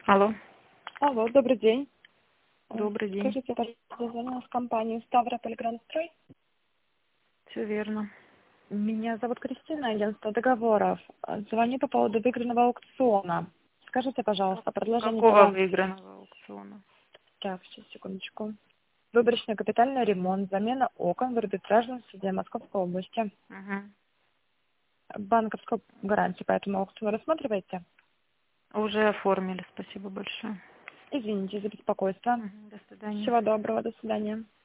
Алло, Алло, добрый день. добрый день. Скажите, пожалуйста, я звонила в компанию Ставрополь Грандстрой. Все верно. Меня зовут Кристина, агентство договоров. Звоню по поводу выигранного аукциона. Скажите, пожалуйста, предложение по Какого вам. выигранного аукциона? Так, сейчас, секундочку. Выборочный капитальный ремонт, замена окон в арбитражном суде Московской области. Угу. Банковскую гарантию по этому аукциону рассматриваете? Уже оформили, спасибо большое. Извините за беспокойство. Мгм, до свидания. Всего доброго, до свидания.